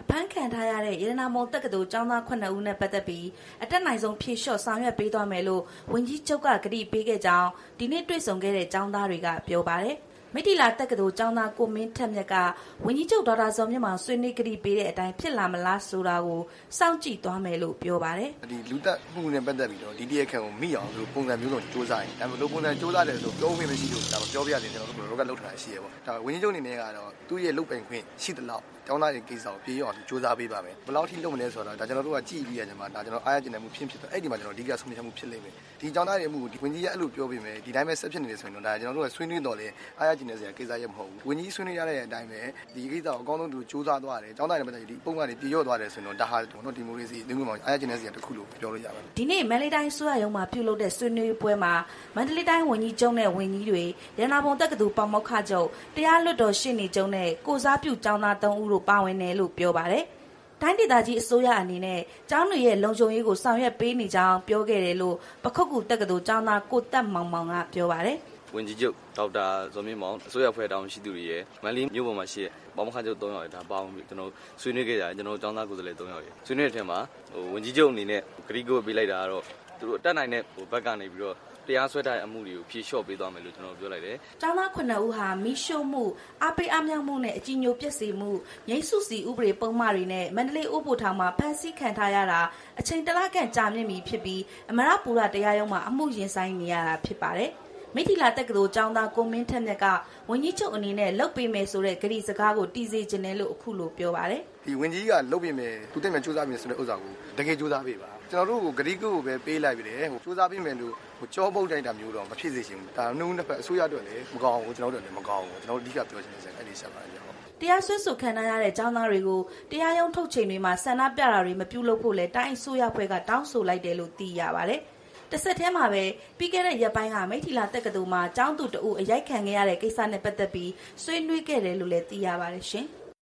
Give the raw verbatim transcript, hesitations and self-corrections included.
အဖမ်းခံထားရတဲ့ရတနာမုံတက္ကသိုလ်ကျောင်းသားခုနှစ်ဦးနဲ့ပတ်သက်ပြီးအတက်နိုင်ဆုံးဖြေလျှော့ဆောင်ရွက်ပေးသွားမယ်လို့ဝန်ကြီးချုပ်ကကတိပေးခဲ့ကြောင်းဒီနေ့တွေ့ဆုံခဲ့တဲ့ကျောင်းသားတွေကပြောပါတယ်မိထီလာတက္ကသိုလ်ကျောင်းသားကိုမင်းထက်မြက်ကဝန်ကြီးချုပ်ဒေါက်တာဇော်မြင့်မောင်ဆွေးနွေးကတိပေးတဲ့အတိုင်းဖြစ်လာမလားဆိုတာကိုစောင့်ကြည့်သွားမယ်လို့ပြောပါတယ်ဒီလူတက်မှုနဲ့ပတ်သက်ပြီးတော့ဒီတရက်ခန့်ကိုမိအောင်လို့ပုံစံမျိုးစုံစူးစမ်းရင်ဒါပေမဲ့ပုံစံစူးစမ်းတယ်ဆိုပြောခွင့်မရှိလို့ဒါပြောပြရတယ်ကျွန်တော်တို့ရောကလောက်ထားရှိရပေါ့ဒါဝန်ကြီးချုပ်အနေနဲ့ကတော့သူ့ရဲ့လုပ်ပိုင်ခွင့်ရှိသလောက်ကျောင်းသားတွေကိစ္စကိုပြေးအောင်စူးစမ်းပေးပါမယ်ဘယ်လောက်ထိလုပ်မလဲဆိုတော့ဒါကျွန်တော်တို့ကကြည့်ပြီးရကြမှာဒါကျွန်တော်အားရကျင်တဲ့မှုဖြစ်ဖြစ်တော့အဲ့ဒီမှာကျွန်တော်ဒီကဆုံးဖြတ်မှုဖြစ်လိမ့်မယ်ဒီကျောင်းသားတွေမှုဒီဝန်ကြီးရဲ့အဲ့လိုပြောပေးမယ်ဒီတိုင်းပဲဆက်ဖြစ်နေတယ်ဆိုရင်တော့ဒါကျွန်တော်တို့ကဆွေးနွေးတော့လေအားရကျင်တဲ့စရာကိစ္စရမဟုတ်ဘူးဝန်ကြီးဆွေးနွေးရတဲ့အတိုင်းပဲဒီကိစ္စကိုအကောင်းဆုံးသူစူးစမ်းသွားတယ်ကျောင်းသားတွေပတ်သက်ဒီပုံကနေပြေရော့သွားတယ်ဆိုရင်တော့ဒါဟာကျွန်တော်ဒီမိုကရေစီလူမျိုးမှာအားရကျင်တဲ့စရာတစ်ခုလို့ပြောလို့ရပါတယ်ဒီနေ့မန္တလေးတိုင်းဆိုရရုံမှာပြုလုပ်တဲ့ဆွေးနွေးပွဲမှာမန္တလေးတိုင်းဝန်ကြီးချုပ်နဲ့ဝန်ကြီးတွေရတနာပုံတက္ကသိုလ်ပေါမောက္ခချုပ်တရားလွတ်တော်ရှေ့နေချုပ်နဲ့ကိုစားပြုကျောင်းသားသုံးဦးတို့ပါဝင်တယ်လို့ပြောပါတယ်တိုင်းဒေသကြီးအစိုးရအနေနဲ့ကျောင်းတွေရဲ့လုံခြုံရေးကိုဆောင်ရွက်ပေးနေကြောင်းပြောခဲ့တယ်လို့ပခုတ်ကူတက္ကသိုလ်ကျောင်းသားကိုတက်မောင်မောင်ကပြောပါတယ်ဝန်ကြီးချုပ်ဒေါက်တာဇော်မြင့်မောင်အစိုးရဖွဲ့တောင်းရှိသူတွေရဲ့မန္တလေးမြို့ပေါ်မှာရှိတဲ့ပေါမခါချုပ်သုံးယောက်ဒါပေါင်းပြီးကျွန်တော်ဆွေးနွေးခဲ့ကြတယ်ကျွန်တော်ကျောင်းသားကိုယ်စားလှယ်သုံးယောက်ရဲ့ဆွေးနွေးတဲ့အထက်မှာဟိုဝန်ကြီးချုပ်အနေနဲ့ဂရီကိုပေးလိုက်တာကတော့သူတို့အတက်နိုင်တဲ့ဟိုဘက်ကနေပြီးတော့တရားစွဲထားတဲ့အမှုတွေကိုဖြေလျှော့ပေးသွားမယ်လို့ကျွန်တော်ပြောလိုက်တယ်။ကျောင်းသားခုနှစ်ဦးဟာမိရှုမှုအပိအမြောက်မှုနဲ့အကြီးညိုပြည့်စည်မှုငိမ့်စုစီဥပဒေပုံမှန်တွေနဲ့မန္တလေးဥပိုလ်ထောင်မှာဖမ်းဆီးခံထားရတာအချိန်တလခန့်ကြာမြင့်ပြီဖြစ်ပြီးအမရပူရတရားရုံးမှာအမှုရင်ဆိုင်နေရတာဖြစ်ပါတယ်။မိထီလာတက္ကသိုလ်ကျောင်းသားကိုမင်းထက်မြက်ကဝန်ကြီးချုပ်အနေနဲ့လုပ်ပေးမယ်ဆိုတဲ့ဂရီစကားကိုတီးစေခြင်းနဲ့လို့အခုလိုပြောပါတယ်။ဒီဝန်ကြီးကလုပ်ပေးမယ်သူတက်မယ်စူးစမ်းမယ်ဆိုတဲ့ဥစ္စာကိုတကယ်စူးစမ်းပေးပါကျွန်တော်တို့ကိုဂရီကိုပဲပေးလိုက်ပြီလေဟိုစူးစမ်းပေးမယ်လို့ဟိုကြောပုတ်တိုက်တာမျိုးတော့မဖြစ်စေချင်ဘူးဒါနှုံးနှစ်ဖက်အစိုးရအတွက်လည်းမကောင်းဘူးကျွန်တော်တို့လည်းမကောင်းဘူးကျွန်တော်တို့အဓိကပြောချင်တဲ့အဲ့ဒီဆက်ပါလေတရားစွဲဆိုခံရတဲ့ကျောင်းသားတွေကိုတရားရုံးထုတ်ချိန်တွေမှာဆန္ဒပြတာတွေမပြုလုပ်ဖို့လဲတိုင်းအစိုးရဖွဲ့ကတောင်းဆိုလိုက်တယ်လို့သိရပါတယ်တစ်ဆက်တည်းမှာပဲပြီးခဲ့တဲ့ရက်ပိုင်းကမိထီလာတက္ကသိုလ်မှာကျောင်းသူတအုပ်အရိုက်ခံခဲ့ရတဲ့ကိစ္စနဲ့ပတ်သက်ပြီးဆွေးနွေးခဲ့တယ်လို့လည်းသိရပါတယ်ရှင်။